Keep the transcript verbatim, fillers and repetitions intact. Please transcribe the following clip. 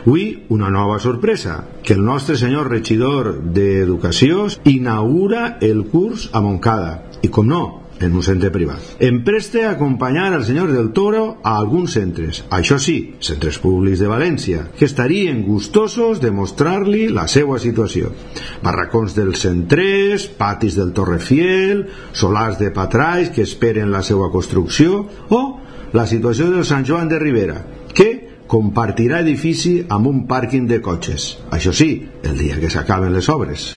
Avui, una nova sorpresa, que el nostre senyor regidor d'Educació inaugura el curs a Montcada, i com no, en un centre privat. Em preste a acompanyar al senyor del Toro a alguns centres, això sí, centres públics de València, que estarien gustosos de mostrar-li la seva situació. Barracons dels centres, patis del Torrefiel, solars de patraix que esperen la seva construcció, o la situació del Sant Joan de Ribera, que compartirà edifici amb un pàrquing de cotxes, això sí, el dia que s'acaben les obres.